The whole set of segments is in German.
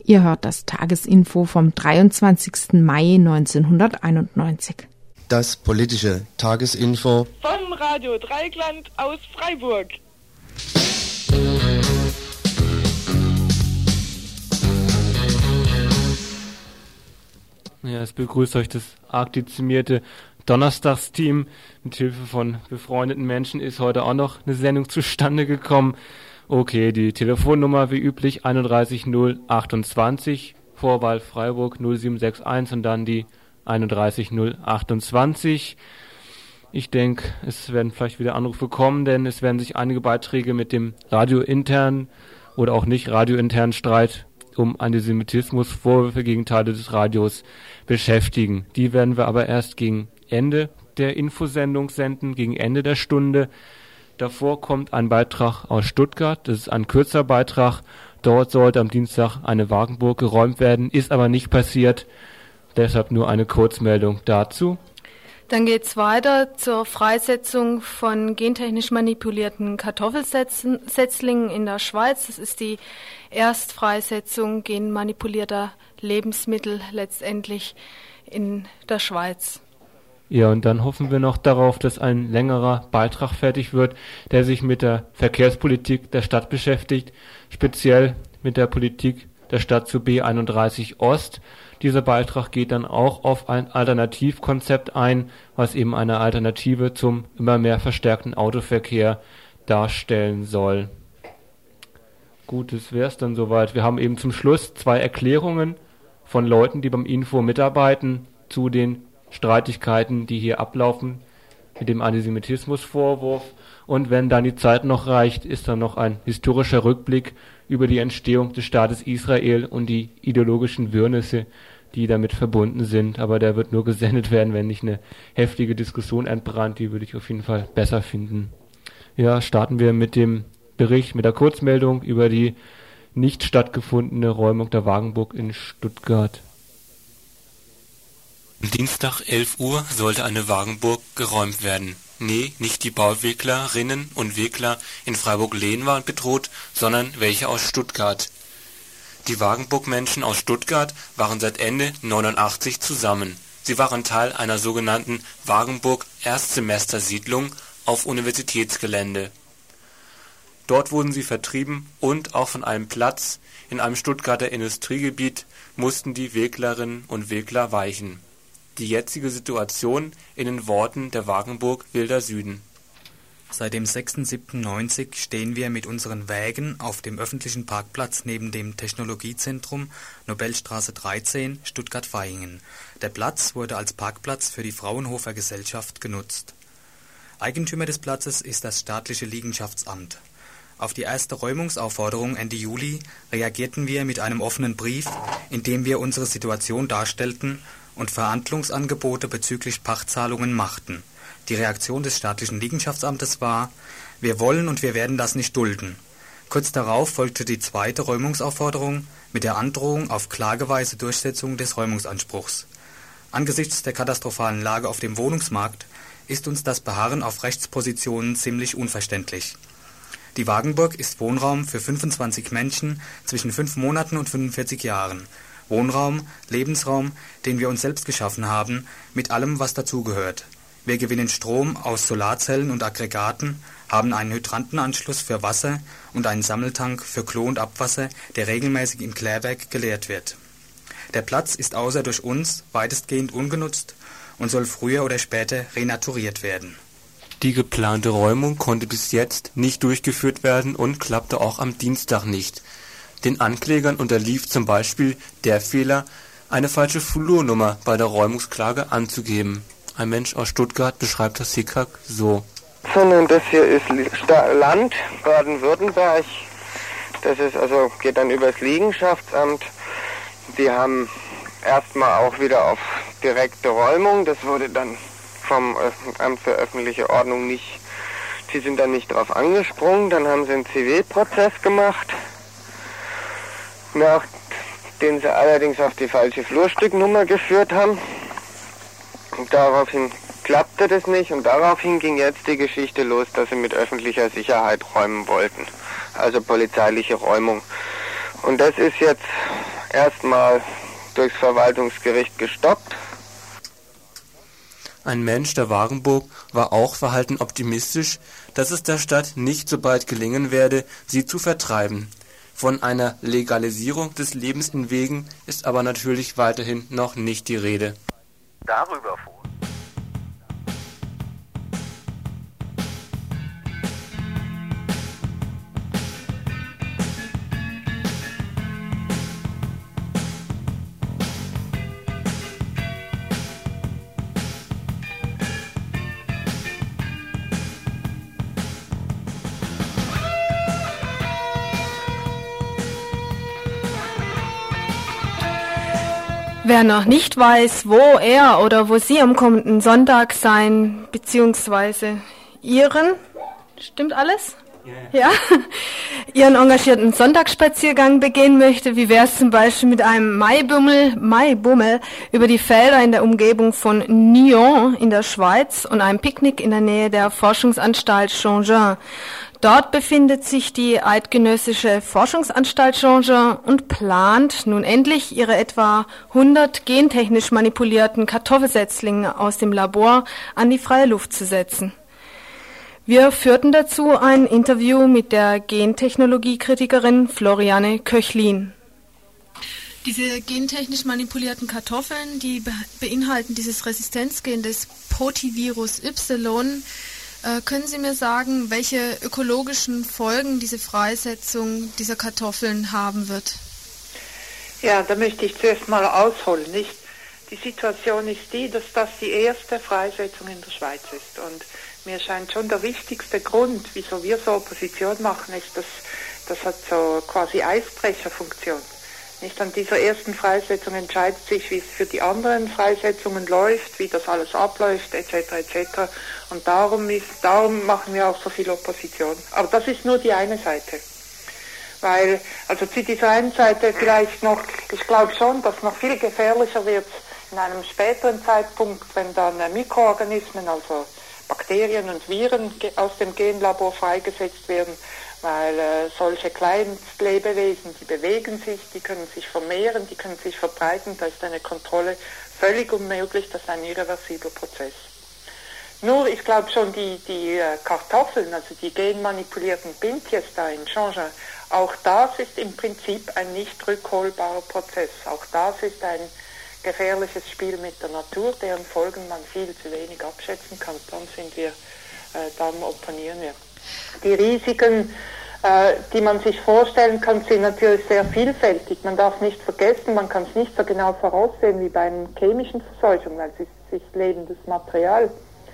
Ihr hört das Tagesinfo vom 23. Mai 1991. Das politische Tagesinfo von Radio Dreieckland aus Freiburg. Ja, es begrüßt euch das arg dezimierte Donnerstagsteam. Mit Hilfe von befreundeten Menschen ist heute auch noch eine Sendung zustande gekommen. Okay, die Telefonnummer wie üblich 31028, Vorwahl Freiburg 0761 und dann die 31028. Ich denke, es werden vielleicht wieder Anrufe kommen, denn es werden sich einige Beiträge mit dem radiointernen oder auch nicht radiointernen Streit um Antisemitismus, Vorwürfe gegen Teile des Radios beschäftigen. Die werden wir aber erst gegen Ende der Infosendung senden, gegen Ende der Stunde. Davor kommt ein Beitrag aus Stuttgart, das ist ein kürzer Beitrag. Dort sollte am Dienstag eine Wagenburg geräumt werden, ist aber nicht passiert. Deshalb nur eine Kurzmeldung dazu. Dann geht's weiter zur Freisetzung von gentechnisch manipulierten Kartoffelsetzlingen in der Schweiz. Das ist die Erstfreisetzung genmanipulierter Lebensmittel letztendlich in der Schweiz. Ja, und dann hoffen wir noch darauf, dass ein längerer Beitrag fertig wird, der sich mit der Verkehrspolitik der Stadt beschäftigt, speziell mit der Politik der Stadt zu B31 Ost. Dieser Beitrag geht dann auch auf ein Alternativkonzept ein, was eben eine Alternative zum immer mehr verstärkten Autoverkehr darstellen soll. Gut, das wäre es dann soweit. Wir haben eben zum Schluss 2 Erklärungen von Leuten, die beim Info mitarbeiten, zu den Streitigkeiten, die hier ablaufen, mit dem Antisemitismusvorwurf. Und wenn dann die Zeit noch reicht, ist dann noch ein historischer Rückblick über die Entstehung des Staates Israel und die ideologischen Wirrnisse, die damit verbunden sind. Aber der wird nur gesendet werden, wenn nicht eine heftige Diskussion entbrannt. Die würde ich auf jeden Fall besser finden. Ja, starten wir mit dem Bericht, mit der Kurzmeldung über die nicht stattgefundene Räumung der Wagenburg in Stuttgart. Am Dienstag 11 Uhr sollte eine Wagenburg geräumt werden. Nee, nicht die Bauweglerinnen und Wegler in Freiburg-Lehn waren bedroht, sondern welche aus Stuttgart. Die Wagenburg-Menschen aus Stuttgart waren seit Ende 89 zusammen. Sie waren Teil einer sogenannten Wagenburg-Erstsemester-Siedlung auf Universitätsgelände. Dort wurden sie vertrieben und auch von einem Platz in einem Stuttgarter Industriegebiet mussten die Weglerinnen und Wegler weichen. Die jetzige Situation in den Worten der Wagenburg Wilder Süden. Seit dem 6.7.90 stehen wir mit unseren Wägen auf dem öffentlichen Parkplatz neben dem Technologiezentrum Nobelstraße 13, Stuttgart-Vaihingen. Der Platz wurde als Parkplatz für die Fraunhofer Gesellschaft genutzt. Eigentümer des Platzes ist das staatliche Liegenschaftsamt. Auf die erste Räumungsaufforderung Ende Juli reagierten wir mit einem offenen Brief, in dem wir unsere Situation darstellten und Verhandlungsangebote bezüglich Pachtzahlungen machten. Die Reaktion des staatlichen Liegenschaftsamtes war: Wir wollen und wir werden das nicht dulden. Kurz darauf folgte die zweite Räumungsaufforderung mit der Androhung auf klageweise Durchsetzung des Räumungsanspruchs. Angesichts der katastrophalen Lage auf dem Wohnungsmarkt ist uns das Beharren auf Rechtspositionen ziemlich unverständlich. Die Wagenburg ist Wohnraum für 25 Menschen zwischen 5 Monaten und 45 Jahren. Wohnraum, Lebensraum, den wir uns selbst geschaffen haben, mit allem, was dazugehört. Wir gewinnen Strom aus Solarzellen und Aggregaten, haben einen Hydrantenanschluss für Wasser und einen Sammeltank für Klo- und Abwasser, der regelmäßig im Klärwerk geleert wird. Der Platz ist außer durch uns weitestgehend ungenutzt und soll früher oder später renaturiert werden. Die geplante Räumung konnte bis jetzt nicht durchgeführt werden und klappte auch am Dienstag nicht. Den Anklägern unterlief zum Beispiel der Fehler, eine falsche Flurnummer bei der Räumungsklage anzugeben. Ein Mensch aus Stuttgart beschreibt das Hickhack so. Sondern das hier ist Land, Baden-Württemberg. Das ist also, geht dann übers Liegenschaftsamt. Die haben erstmal auch wieder auf direkte Räumung. Das wurde dann vom Amt für öffentliche Ordnung nicht, die sind dann nicht drauf angesprungen. Dann haben sie einen Zivilprozess gemacht, den sie allerdings auf die falsche Flurstücknummer geführt haben. Und daraufhin klappte das nicht und daraufhin ging jetzt die Geschichte los, dass sie mit öffentlicher Sicherheit räumen wollten. Also polizeiliche Räumung. Und das ist jetzt erstmal durchs Verwaltungsgericht gestoppt. Ein Mensch der Wagenburg war auch verhalten optimistisch, dass es der Stadt nicht so bald gelingen werde, sie zu vertreiben. Von einer Legalisierung des Lebens in Wegen ist aber natürlich weiterhin noch nicht die Rede. Darüber vor. Wer noch nicht weiß, wo er oder wo sie am kommenden Sonntag sein, beziehungsweise stimmt alles? Ja. Ihren engagierten Sonntagsspaziergang begehen möchte, wie wäre es zum Beispiel mit einem Maibummel über die Felder in der Umgebung von Nyon in der Schweiz und einem Picknick in der Nähe der Forschungsanstalt Changin. Dort befindet sich die Eidgenössische Forschungsanstalt Changin und plant nun endlich ihre etwa 100 gentechnisch manipulierten Kartoffelsetzlinge aus dem Labor an die freie Luft zu setzen. Wir führten dazu ein Interview mit der Gentechnologiekritikerin Floriane Köchlin. Diese gentechnisch manipulierten Kartoffeln, die beinhalten dieses Resistenzgen des Protivirus Y. Können Sie mir sagen, welche ökologischen Folgen diese Freisetzung dieser Kartoffeln haben wird? Ja, da möchte ich zuerst mal ausholen, nicht? Die Situation ist die, dass das die erste Freisetzung in der Schweiz ist. Und mir scheint schon der wichtigste Grund, wieso wir so Opposition machen, ist, dass das hat so quasi Eisbrecherfunktion. Nicht an dieser ersten Freisetzung entscheidet sich, wie es für die anderen Freisetzungen läuft, wie das alles abläuft, etc. etc. Und darum machen wir auch so viel Opposition. Aber das ist nur die eine Seite. Weil, also zu dieser einen Seite vielleicht noch, ich glaube schon, dass noch viel gefährlicher wird in einem späteren Zeitpunkt, wenn dann Mikroorganismen, also Bakterien und Viren aus dem Genlabor freigesetzt werden, weil solche Kleinstlebewesen, die bewegen sich, die können sich vermehren, die können sich verbreiten, da ist eine Kontrolle völlig unmöglich, das ist ein irreversibler Prozess. Nur, ich glaube schon, die Kartoffeln, also die genmanipulierten Binties da in Changin, auch das ist im Prinzip ein nicht rückholbarer Prozess. Auch das ist ein gefährliches Spiel mit der Natur, deren Folgen man viel zu wenig abschätzen kann. Dann opponieren wir. Die Risiken, die man sich vorstellen kann, sind natürlich sehr vielfältig. Man darf nicht vergessen, man kann es nicht so genau voraussehen wie bei einer chemischen Verseuchung, weil es ist lebendes Material.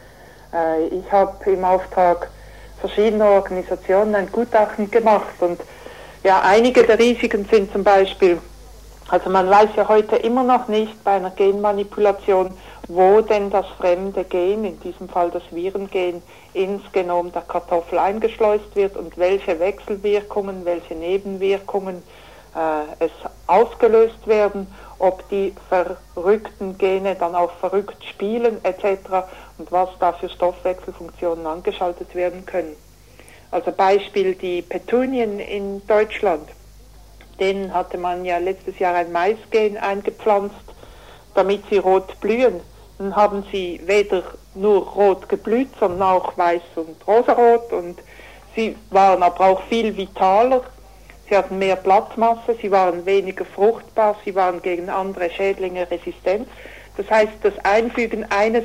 Ich habe im Auftrag verschiedener Organisationen ein Gutachten gemacht und ja, einige der Risiken sind zum Beispiel, also man weiß ja heute immer noch nicht bei einer Genmanipulation, wo denn das fremde Gen, in diesem Fall das Virengen, ins Genom der Kartoffel eingeschleust wird und welche Wechselwirkungen, welche Nebenwirkungen es ausgelöst werden, ob die verrückten Gene dann auch verrückt spielen etc. und was da für Stoffwechselfunktionen angeschaltet werden können. Also Beispiel die Petunien in Deutschland. Denen hatte man ja letztes Jahr ein Maisgen eingepflanzt, damit sie rot blühen. Dann haben sie weder nur rot geblüht, sondern auch weiß und rosarot und sie waren aber auch viel vitaler. Sie hatten mehr Blattmasse, sie waren weniger fruchtbar, sie waren gegen andere Schädlinge resistent. Das heißt, das Einfügen eines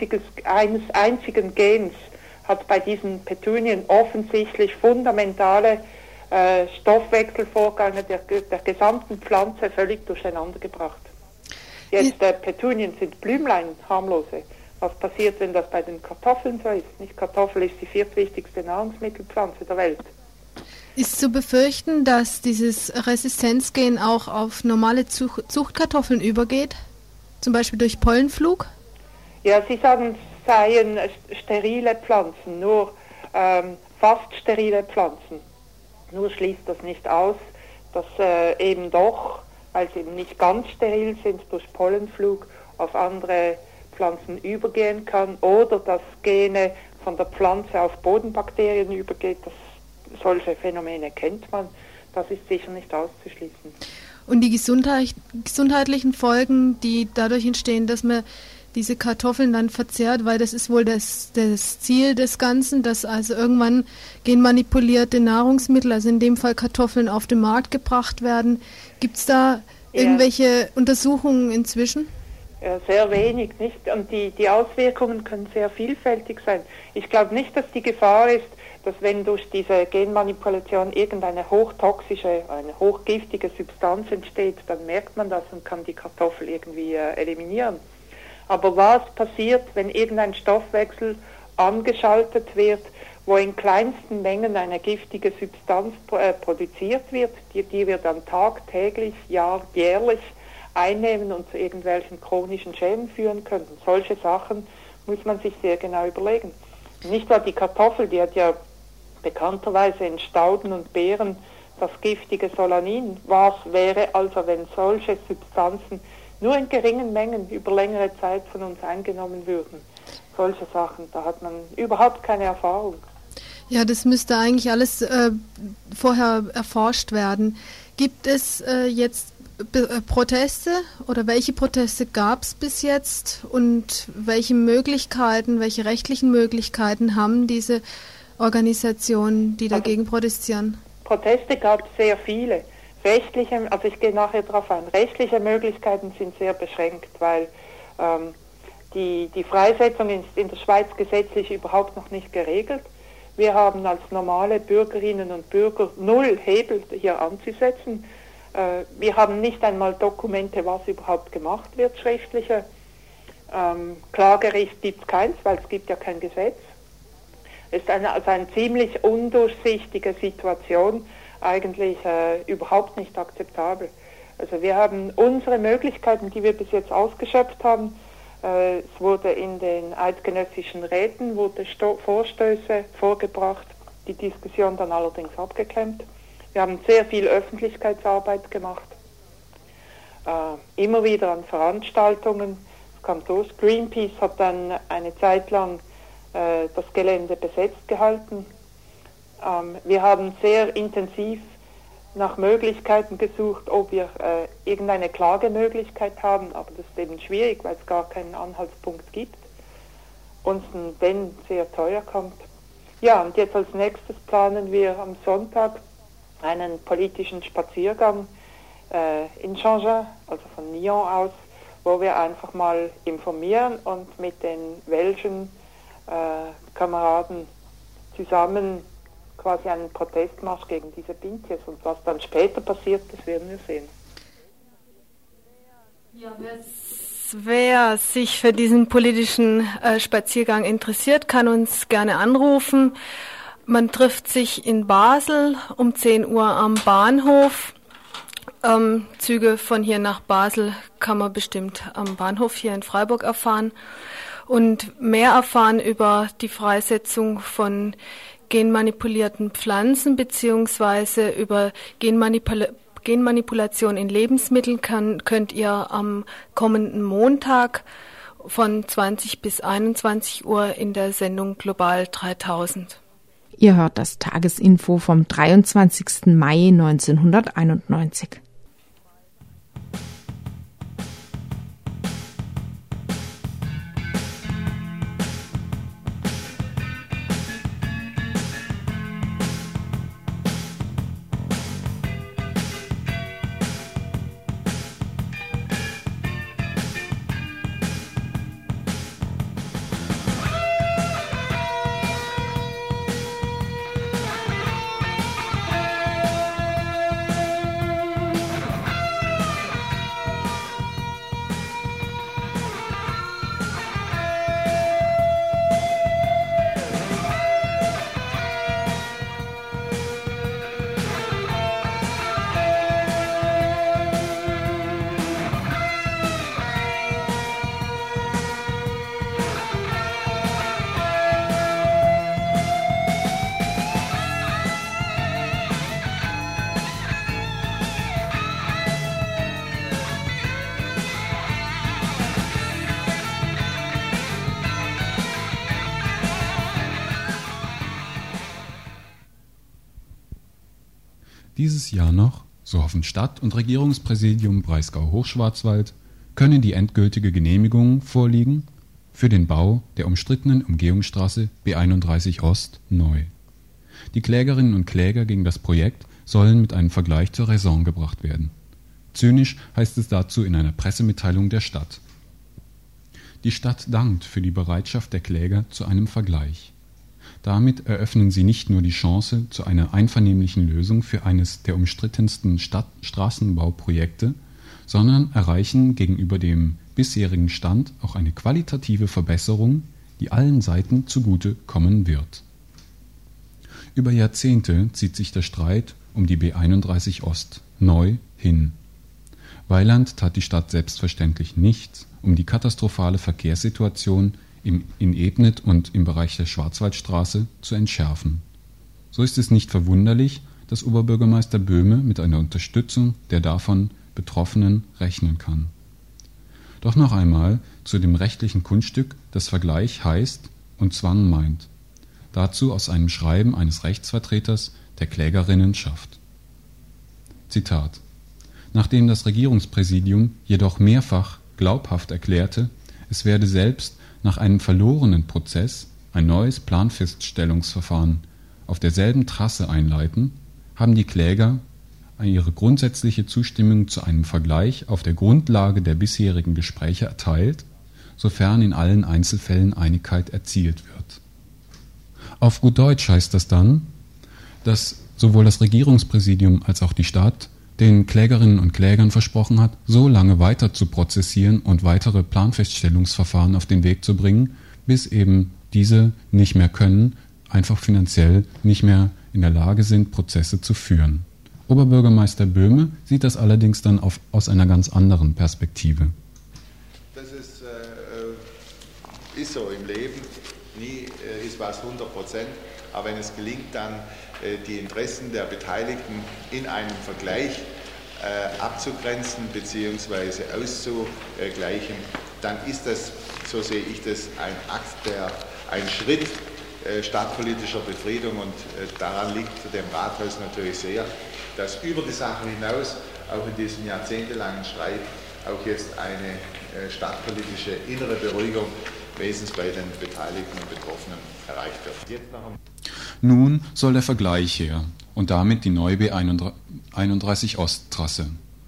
einzigen Gens hat bei diesen Petunien offensichtlich fundamentale Stoffwechselvorgänge der gesamten Pflanze völlig durcheinander gebracht. Jetzt Petunien sind Blümlein, harmlose. Was passiert, wenn das bei den Kartoffeln so ist? Nicht? Kartoffel ist die viertwichtigste Nahrungsmittelpflanze der Welt. Ist zu befürchten, dass dieses Resistenzgen auch auf normale Zuchtkartoffeln übergeht? Zum Beispiel durch Pollenflug? Ja, Sie sagen, es seien sterile Pflanzen, nur fast sterile Pflanzen. Nur schließt das nicht aus, dass eben doch, weil sie eben nicht ganz steril sind, durch Pollenflug auf andere Pflanzen übergehen kann oder dass Gene von der Pflanze auf Bodenbakterien übergeht. Solche Phänomene kennt man. das ist sicher nicht auszuschließen. Und die gesundheitlichen Folgen, die dadurch entstehen, dass man diese Kartoffeln dann verzehrt, weil das ist wohl das Ziel des Ganzen, dass also irgendwann genmanipulierte Nahrungsmittel, also in dem Fall Kartoffeln, auf den Markt gebracht werden. Gibt es da irgendwelche Untersuchungen inzwischen? Ja, sehr wenig, nicht? Und die Auswirkungen können sehr vielfältig sein. Ich glaube nicht, dass die Gefahr ist, dass wenn durch diese Genmanipulation irgendeine hochtoxische, eine hochgiftige Substanz entsteht, dann merkt man das und kann die Kartoffel irgendwie eliminieren. Aber was passiert, wenn irgendein Stoffwechsel angeschaltet wird, wo in kleinsten Mengen eine giftige Substanz produziert wird, die wir dann tagtäglich, jährlich einnehmen und zu irgendwelchen chronischen Schäden führen könnten? Solche Sachen muss man sich sehr genau überlegen. Nicht nur die Kartoffel, die hat ja bekannterweise in Stauden und Beeren das giftige Solanin. Was wäre also, wenn solche Substanzen nur in geringen Mengen über längere Zeit von uns eingenommen würden? Solche Sachen, da hat man überhaupt keine Erfahrung. Ja, das müsste eigentlich alles vorher erforscht werden. Gibt es jetzt Proteste oder welche Proteste gab es bis jetzt und welche rechtlichen Möglichkeiten haben diese Organisationen, die dagegen protestieren? Proteste gab es sehr viele. Also ich gehe nachher darauf ein. Rechtliche Möglichkeiten sind sehr beschränkt, weil die Freisetzung ist in der Schweiz gesetzlich überhaupt noch nicht geregelt. Wir haben als normale Bürgerinnen und Bürger null Hebel hier anzusetzen. Wir haben nicht einmal Dokumente, was überhaupt gemacht wird, schriftliche. Klagerecht gibt es keins, weil es gibt ja kein Gesetz. Es ist eine ziemlich undurchsichtige Situation, eigentlich überhaupt nicht akzeptabel. Also wir haben unsere Möglichkeiten, die wir bis jetzt ausgeschöpft haben. Es wurde in den eidgenössischen Räten Vorstöße vorgebracht, die Diskussion dann allerdings abgeklemmt. Wir haben sehr viel Öffentlichkeitsarbeit gemacht, immer wieder an Veranstaltungen. Es kam durch. Greenpeace hat dann eine Zeit lang das Gelände besetzt gehalten. Wir haben sehr intensiv nach Möglichkeiten gesucht, ob wir irgendeine Klagemöglichkeit haben, aber das ist eben schwierig, weil es gar keinen Anhaltspunkt gibt. Uns denn sehr teuer kommt. Ja, und jetzt als nächstes planen wir am Sonntag einen politischen Spaziergang in Changin, also von Nyon aus, wo wir einfach mal informieren und mit den welschen Kameraden zusammen quasi einen Protestmarsch gegen diese Bintjes. Und was dann später passiert, das werden wir sehen. Ja, wer sich für diesen politischen Spaziergang interessiert, kann uns gerne anrufen. Man trifft sich in Basel um 10 Uhr am Bahnhof. Züge von hier nach Basel kann man bestimmt am Bahnhof hier in Freiburg erfahren. Und mehr erfahren über die Freisetzung von genmanipulierten Pflanzen beziehungsweise über Genmanipulation in Lebensmitteln könnt ihr am kommenden Montag von 20 bis 21 Uhr in der Sendung Global 3000. Ihr hört das Tagesinfo vom 23. Mai 1991. Dieses Jahr noch, so hoffen Stadt- und Regierungspräsidium Breisgau-Hochschwarzwald, könne die endgültige Genehmigung vorliegen für den Bau der umstrittenen Umgehungsstraße B31 Ost neu. Die Klägerinnen und Kläger gegen das Projekt sollen mit einem Vergleich zur Raison gebracht werden. Zynisch heißt es dazu in einer Pressemitteilung der Stadt. Die Stadt dankt für die Bereitschaft der Kläger zu einem Vergleich. Damit eröffnen sie nicht nur die Chance zu einer einvernehmlichen Lösung für eines der umstrittensten Straßenbauprojekte, sondern erreichen gegenüber dem bisherigen Stand auch eine qualitative Verbesserung, die allen Seiten zugute kommen wird. Über Jahrzehnte zieht sich der Streit um die B31 Ost neu hin. Weiland tat die Stadt selbstverständlich nichts, um die katastrophale Verkehrssituation in Ebnet und im Bereich der Schwarzwaldstraße zu entschärfen. So ist es nicht verwunderlich, dass Oberbürgermeister Böhme mit einer Unterstützung der davon Betroffenen rechnen kann. Doch noch einmal zu dem rechtlichen Kunststück, das Vergleich heißt und Zwang meint. Dazu aus einem Schreiben eines Rechtsvertreters der Klägerinnenschaft. Zitat: Nachdem das Regierungspräsidium jedoch mehrfach glaubhaft erklärte, es werde selbst nach einem verlorenen Prozess ein neues Planfeststellungsverfahren auf derselben Trasse einleiten, haben die Kläger ihre grundsätzliche Zustimmung zu einem Vergleich auf der Grundlage der bisherigen Gespräche erteilt, sofern in allen Einzelfällen Einigkeit erzielt wird. Auf gut Deutsch heißt das dann, dass sowohl das Regierungspräsidium als auch die Stadt den Klägerinnen und Klägern versprochen hat, so lange weiter zu prozessieren und weitere Planfeststellungsverfahren auf den Weg zu bringen, bis eben diese nicht mehr können, einfach finanziell nicht mehr in der Lage sind, Prozesse zu führen. Oberbürgermeister Böhme sieht das allerdings dann aus einer ganz anderen Perspektive. Das ist so im Leben, nie ist was 100%, aber wenn es gelingt, dann die Interessen der Beteiligten in einem Vergleich abzugrenzen bzw. auszugleichen, dann ist das, so sehe ich das, ein Schritt stadtpolitischer Befriedung, und daran liegt dem Rathaus natürlich sehr, dass über die Sache hinaus, auch in diesem jahrzehntelangen Streit, auch jetzt eine stadtpolitische innere Beruhigung wesentlich bei den Beteiligten und Betroffenen erreicht wird. Nun soll der Vergleich her und damit die neue B31 Osttrasse.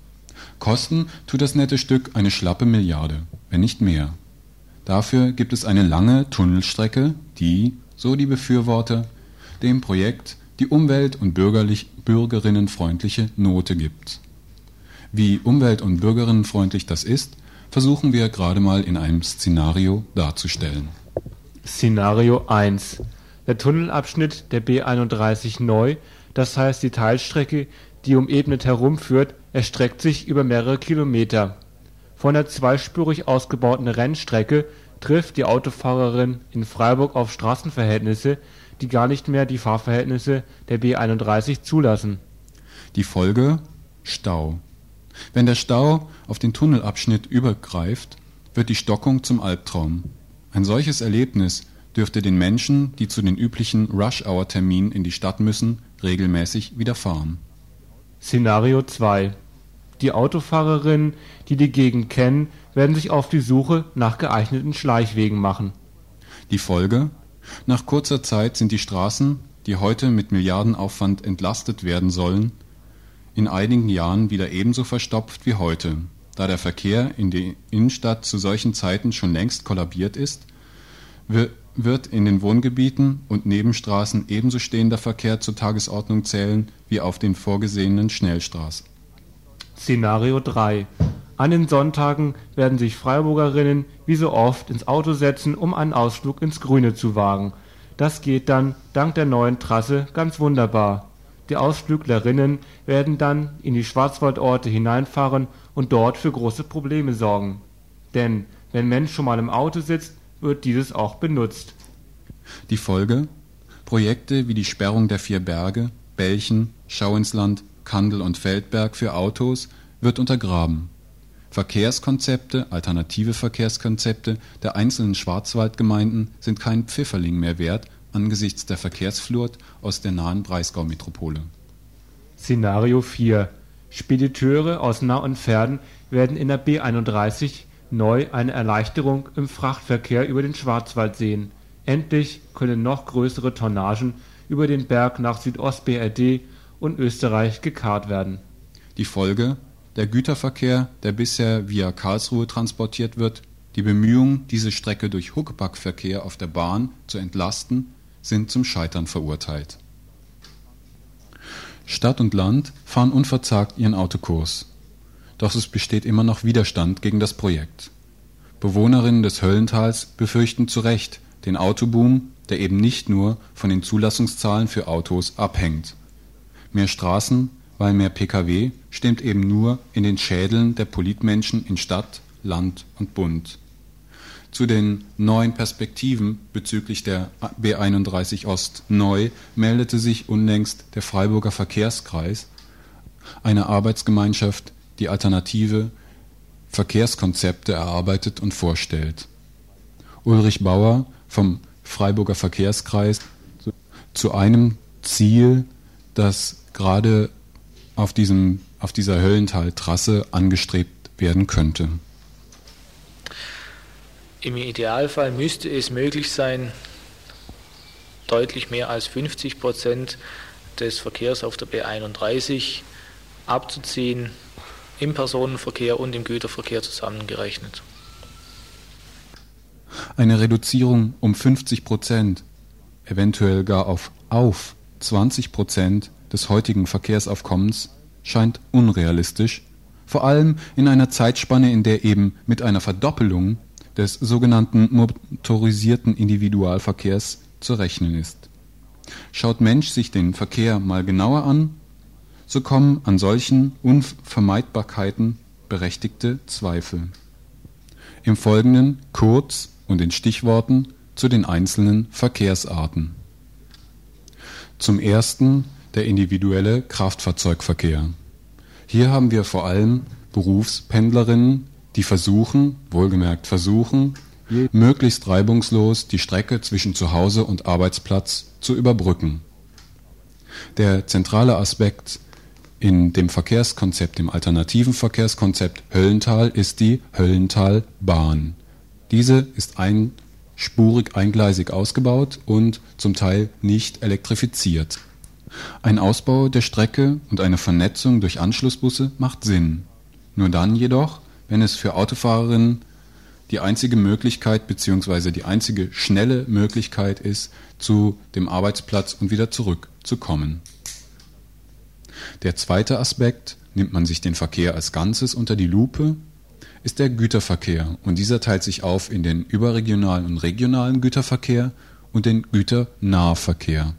Kosten tut das nette Stück eine schlappe Milliarde, wenn nicht mehr. Dafür gibt es eine lange Tunnelstrecke, die, so die Befürworter, dem Projekt die umwelt- und bürgerinnenfreundliche Note gibt. Wie umwelt- und bürgerinnenfreundlich das ist, versuchen wir gerade mal in einem Szenario darzustellen. Szenario 1. Der Tunnelabschnitt der B31 neu, das heißt die Teilstrecke, die um Ebnet herumführt, erstreckt sich über mehrere Kilometer. Von der zweispurig ausgebauten Rennstrecke trifft die Autofahrerin in Freiburg auf Straßenverhältnisse, die gar nicht mehr die Fahrverhältnisse der B31 zulassen. Die Folge: Stau. Wenn der Stau auf den Tunnelabschnitt übergreift, wird die Stockung zum Albtraum. Ein solches Erlebnis dürfte den Menschen, die zu den üblichen Rush-Hour-Terminen in die Stadt müssen, regelmäßig widerfahren. Szenario 2. Die Autofahrerinnen, die die Gegend kennen, werden sich auf die Suche nach geeigneten Schleichwegen machen. Die Folge: Nach kurzer Zeit sind die Straßen, die heute mit Milliardenaufwand entlastet werden sollen, in einigen Jahren wieder ebenso verstopft wie heute, da der Verkehr in die Innenstadt zu solchen Zeiten schon längst kollabiert ist, wird in den Wohngebieten und Nebenstraßen ebenso stehender Verkehr zur Tagesordnung zählen wie auf den vorgesehenen Schnellstraßen. Szenario 3. An den Sonntagen werden sich Freiburgerinnen wie so oft ins Auto setzen, um einen Ausflug ins Grüne zu wagen. Das geht dann dank der neuen Trasse ganz wunderbar. Die Ausflüglerinnen werden dann in die Schwarzwaldorte hineinfahren und dort für große Probleme sorgen. Denn wenn Mensch schon mal im Auto sitzt, wird dieses auch benutzt. Die Folge: Projekte wie die Sperrung der 4 Berge, Belchen, Schauinsland, Kandel und Feldberg für Autos wird untergraben. Verkehrskonzepte, alternative Verkehrskonzepte der einzelnen Schwarzwaldgemeinden sind kein Pfifferling mehr wert angesichts der Verkehrsflut aus der nahen Breisgau-Metropole. Szenario 4: Spediteure aus nah und fern werden in der B31 neu eine Erleichterung im Frachtverkehr über den Schwarzwald sehen. Endlich können noch größere Tonnagen über den Berg nach Südost-BRD und Österreich gekarrt werden. Die Folge: der Güterverkehr, der bisher via Karlsruhe transportiert wird, die Bemühungen, diese Strecke durch Huckepackverkehr auf der Bahn zu entlasten, sind zum Scheitern verurteilt. Stadt und Land fahren unverzagt ihren Autokurs. Doch es besteht immer noch Widerstand gegen das Projekt. Bewohnerinnen des Höllentals befürchten zu Recht den Autoboom, der eben nicht nur von den Zulassungszahlen für Autos abhängt. Mehr Straßen, weil mehr Pkw, stimmt eben nur in den Schädeln der Politmenschen in Stadt, Land und Bund. Zu den neuen Perspektiven bezüglich der B31 Ost neu meldete sich unlängst der Freiburger Verkehrskreis, eine Arbeitsgemeinschaft, die alternative Verkehrskonzepte erarbeitet und vorstellt. Ulrich Bauer vom Freiburger Verkehrskreis zu einem Ziel, das gerade auf dieser Höllentaltrasse angestrebt werden könnte. Im Idealfall müsste es möglich sein, deutlich mehr als 50% des Verkehrs auf der B31 abzuziehen, im Personenverkehr und im Güterverkehr zusammengerechnet. Eine Reduzierung um 50%, eventuell gar auf 20% des heutigen Verkehrsaufkommens, scheint unrealistisch, vor allem in einer Zeitspanne, in der eben mit einer Verdoppelung des sogenannten motorisierten Individualverkehrs zu rechnen ist. Schaut Mensch sich den Verkehr mal genauer an, so kommen an solchen Unvermeidbarkeiten berechtigte Zweifel. Im Folgenden kurz und in Stichworten zu den einzelnen Verkehrsarten. Zum ersten der individuelle Kraftfahrzeugverkehr. Hier haben wir vor allem Berufspendlerinnen, die versuchen, möglichst reibungslos die Strecke zwischen Zuhause und Arbeitsplatz zu überbrücken. Der zentrale Aspekt in dem Verkehrskonzept, dem alternativen Verkehrskonzept Höllental, ist die Höllentalbahn. Diese ist einspurig, eingleisig ausgebaut und zum Teil nicht elektrifiziert. Ein Ausbau der Strecke und eine Vernetzung durch Anschlussbusse macht Sinn. Nur dann jedoch, wenn es für Autofahrerinnen die einzige Möglichkeit bzw. die einzige schnelle Möglichkeit ist, zu dem Arbeitsplatz und wieder zurückzukommen. Der zweite Aspekt, nimmt man sich den Verkehr als Ganzes unter die Lupe, ist der Güterverkehr, und dieser teilt sich auf in den überregionalen und regionalen Güterverkehr und den Güternahverkehr.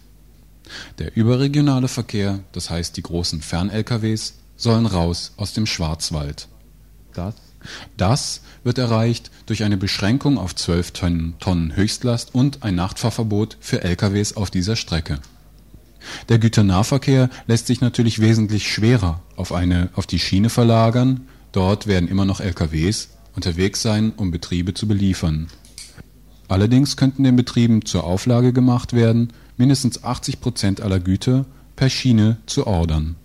Der überregionale Verkehr, das heißt die großen Fern-LKWs, sollen raus aus dem Schwarzwald. Das wird erreicht durch eine Beschränkung auf 12 Tonnen Höchstlast und ein Nachtfahrverbot für LKWs auf dieser Strecke. Der Güternahverkehr lässt sich natürlich wesentlich schwerer auf die Schiene verlagern. Dort werden immer noch LKWs unterwegs sein, um Betriebe zu beliefern. Allerdings könnten den Betrieben zur Auflage gemacht werden, mindestens 80% aller Güter per Schiene zu ordern.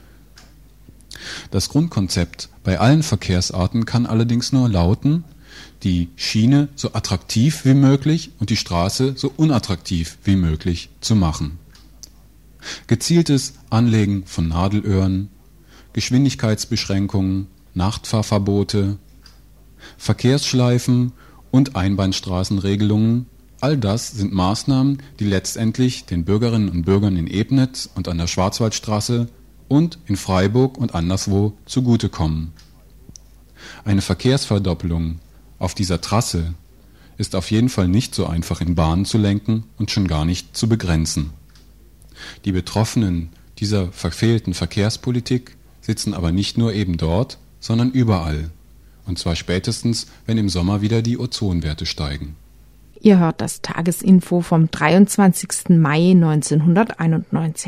Das Grundkonzept bei allen Verkehrsarten kann allerdings nur lauten, die Schiene so attraktiv wie möglich und die Straße so unattraktiv wie möglich zu machen. Gezieltes Anlegen von Nadelöhren, Geschwindigkeitsbeschränkungen, Nachtfahrverbote, Verkehrsschleifen und Einbahnstraßenregelungen, all das sind Maßnahmen, die letztendlich den Bürgerinnen und Bürgern in Ebnitz und an der Schwarzwaldstraße und in Freiburg und anderswo zugutekommen. Eine Verkehrsverdoppelung auf dieser Trasse ist auf jeden Fall nicht so einfach in Bahnen zu lenken und schon gar nicht zu begrenzen. Die Betroffenen dieser verfehlten Verkehrspolitik sitzen aber nicht nur eben dort, sondern überall. Und zwar spätestens, wenn im Sommer wieder die Ozonwerte steigen. Ihr hört das Tagesinfo vom 23. Mai 1991.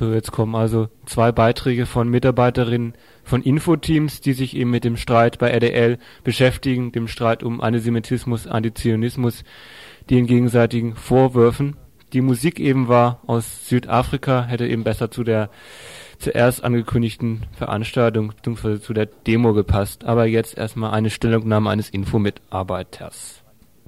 So, jetzt kommen also 2 Beiträge von Mitarbeiterinnen von Infoteams, die sich eben mit dem Streit bei RDL beschäftigen, dem Streit um Antisemitismus, Antizionismus, den gegenseitigen Vorwürfen. Die Musik eben war aus Südafrika, hätte eben besser zu der zuerst angekündigten Veranstaltung bzw. zu der Demo gepasst. Aber jetzt erstmal eine Stellungnahme eines Infomitarbeiters.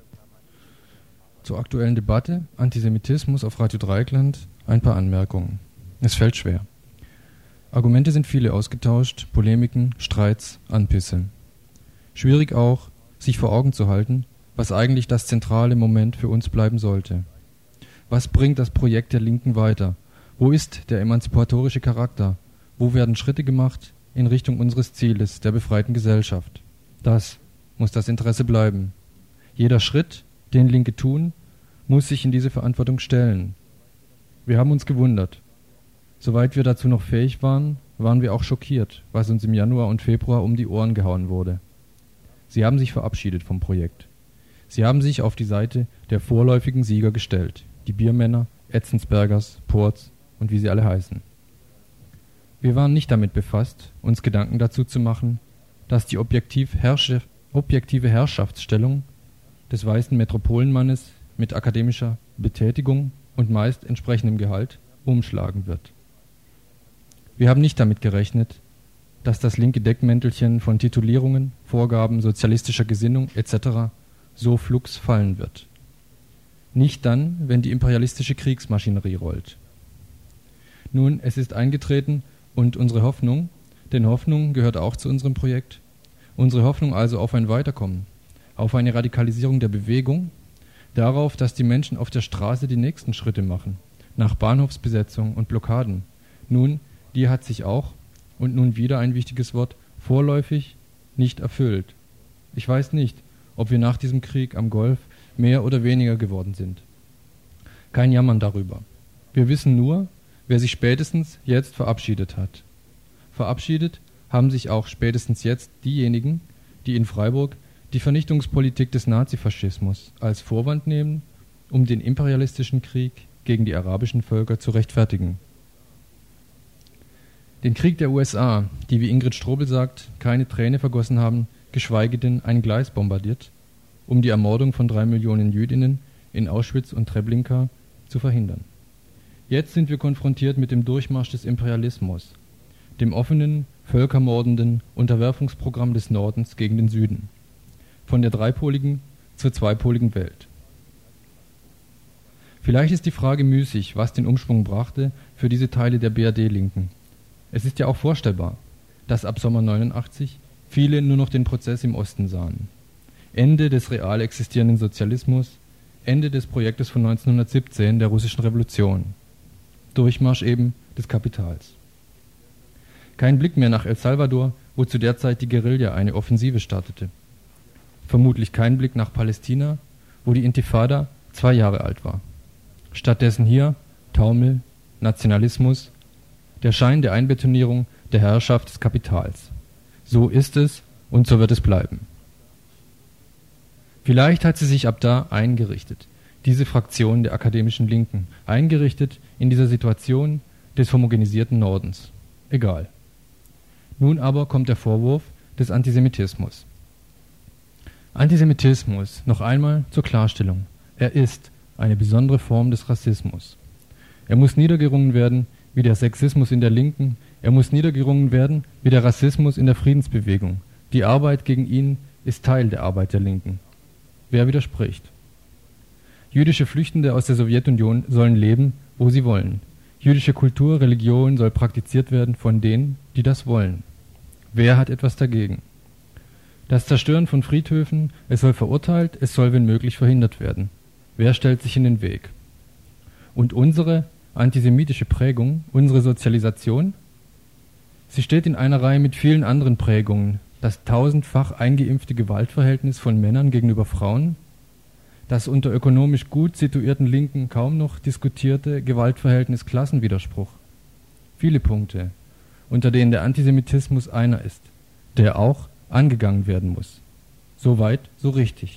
Zur aktuellen Debatte Antisemitismus auf Radio Dreieckland ein paar Anmerkungen. Es fällt schwer. Argumente sind viele ausgetauscht, Polemiken, Streits, Anpisse. Schwierig auch, sich vor Augen zu halten, was eigentlich das zentrale Moment für uns bleiben sollte. Was bringt das Projekt der Linken weiter? Wo ist der emanzipatorische Charakter? Wo werden Schritte gemacht in Richtung unseres Zieles, der befreiten Gesellschaft? Das muss das Interesse bleiben. Jeder Schritt, den Linke tun, muss sich in diese Verantwortung stellen. Wir haben uns gewundert. Soweit wir dazu noch fähig waren, waren wir auch schockiert, was uns im Januar und Februar um die Ohren gehauen wurde. Sie haben sich verabschiedet vom Projekt. Sie haben sich auf die Seite der vorläufigen Sieger gestellt, die Biermänner, Etzensbergers, Porz und wie sie alle heißen. Wir waren nicht damit befasst, uns Gedanken dazu zu machen, dass die objektive Herrschaftsstellung des weißen Metropolenmannes mit akademischer Betätigung und meist entsprechendem Gehalt umschlagen wird. Wir haben nicht damit gerechnet, dass das linke Deckmäntelchen von Titulierungen, Vorgaben sozialistischer Gesinnung etc. so flugs fallen wird. Nicht dann, wenn die imperialistische Kriegsmaschinerie rollt. Nun, es ist eingetreten und unsere Hoffnung, denn Hoffnung gehört auch zu unserem Projekt, unsere Hoffnung also auf ein Weiterkommen, auf eine Radikalisierung der Bewegung, darauf, dass die Menschen auf der Straße die nächsten Schritte machen, nach Bahnhofsbesetzung und Blockaden. Nun, die hat sich auch, und nun wieder ein wichtiges Wort, vorläufig nicht erfüllt. Ich weiß nicht, ob wir nach diesem Krieg am Golf mehr oder weniger geworden sind. Kein Jammern darüber. Wir wissen nur, wer sich spätestens jetzt verabschiedet hat. Verabschiedet haben sich auch spätestens jetzt diejenigen, die in Freiburg die Vernichtungspolitik des Nazifaschismus als Vorwand nehmen, um den imperialistischen Krieg gegen die arabischen Völker zu rechtfertigen. Den Krieg der USA, die, wie Ingrid Strobel sagt, keine Träne vergossen haben, geschweige denn ein Gleis bombardiert, um die Ermordung von 3 Millionen Jüdinnen in Auschwitz und Treblinka zu verhindern. Jetzt sind wir konfrontiert mit dem Durchmarsch des Imperialismus, dem offenen, völkermordenden Unterwerfungsprogramm des Nordens gegen den Süden, von der dreipoligen zur zweipoligen Welt. Vielleicht ist die Frage müßig, was den Umschwung brachte für diese Teile der BRD-Linken. Es ist ja auch vorstellbar, dass ab Sommer 89 viele nur noch den Prozess im Osten sahen. Ende des real existierenden Sozialismus, Ende des Projektes von 1917 der russischen Revolution. Durchmarsch eben des Kapitals. Kein Blick mehr nach El Salvador, wo zu der Zeit die Guerilla eine Offensive startete. Vermutlich kein Blick nach Palästina, wo die Intifada 2 Jahre alt war. Stattdessen hier Taumel, Nationalismus, der Schein der Einbetonierung der Herrschaft des Kapitals. So ist es und so wird es bleiben. Vielleicht hat sie sich ab da eingerichtet, diese Fraktion der akademischen Linken, eingerichtet in dieser Situation des homogenisierten Nordens. Egal. Nun aber kommt der Vorwurf des Antisemitismus. Antisemitismus, noch einmal zur Klarstellung, er ist eine besondere Form des Rassismus. Er muss niedergerungen werden wie der Sexismus in der Linken, er muss niedergerungen werden wie der Rassismus in der Friedensbewegung. Die Arbeit gegen ihn ist Teil der Arbeit der Linken. Wer widerspricht? Jüdische Flüchtende aus der Sowjetunion sollen leben, wo sie wollen. Jüdische Kultur, Religion soll praktiziert werden von denen, die das wollen. Wer hat etwas dagegen? Das Zerstören von Friedhöfen, es soll verurteilt, es soll wenn möglich verhindert werden. Wer stellt sich in den Weg? Und unsere antisemitische Prägung, unsere Sozialisation? Sie steht in einer Reihe mit vielen anderen Prägungen. Das 1000-fach eingeimpfte Gewaltverhältnis von Männern gegenüber Frauen, das unter ökonomisch gut situierten Linken kaum noch diskutierte Gewaltverhältnis Klassenwiderspruch. Viele Punkte, unter denen der Antisemitismus einer ist, der auch angegangen werden muss. So weit, so richtig.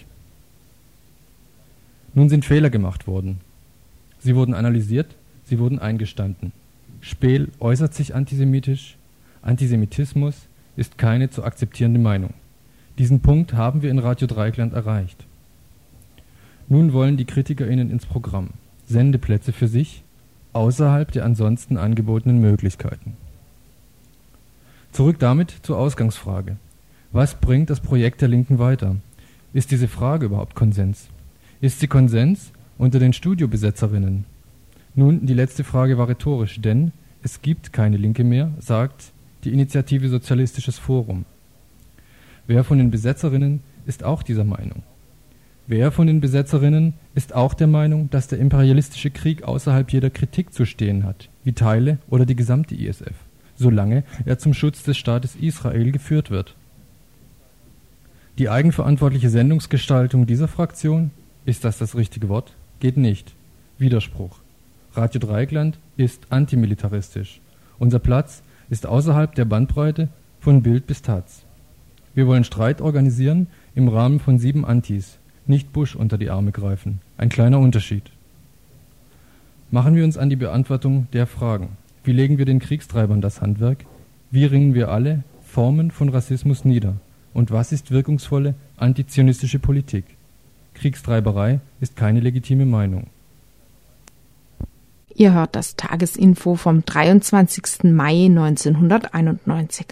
Nun sind Fehler gemacht worden. Sie wurden analysiert, sie wurden eingestanden. Speel äußert sich antisemitisch. Antisemitismus ist keine zu akzeptierende Meinung. Diesen Punkt haben wir in Radio Dreieckland erreicht. Nun wollen die KritikerInnen ins Programm. Sendeplätze für sich, außerhalb der ansonsten angebotenen Möglichkeiten. Zurück damit zur Ausgangsfrage. Was bringt das Projekt der Linken weiter? Ist diese Frage überhaupt Konsens? Ist sie Konsens unter den Studiobesetzerinnen? Nun, die letzte Frage war rhetorisch, denn es gibt keine Linke mehr, sagt die Initiative Sozialistisches Forum. Wer von den Besetzerinnen ist auch dieser Meinung? Wer von den Besetzerinnen ist auch der Meinung, dass der imperialistische Krieg außerhalb jeder Kritik zu stehen hat, wie Teile oder die gesamte ISF, solange er zum Schutz des Staates Israel geführt wird? Die eigenverantwortliche Sendungsgestaltung dieser Fraktion, ist das richtige Wort? Geht nicht. Widerspruch. Radio Dreieckland ist antimilitaristisch. Unser Platz ist außerhalb der Bandbreite von Bild bis Taz. Wir wollen Streit organisieren im Rahmen von 7 Antis, nicht Bush unter die Arme greifen. Ein kleiner Unterschied. Machen wir uns an die Beantwortung der Fragen. Wie legen wir den Kriegstreibern das Handwerk? Wie ringen wir alle Formen von Rassismus nieder? Und was ist wirkungsvolle antizionistische Politik? Kriegstreiberei ist keine legitime Meinung. Ihr hört das Tagesinfo vom 23. Mai 1991.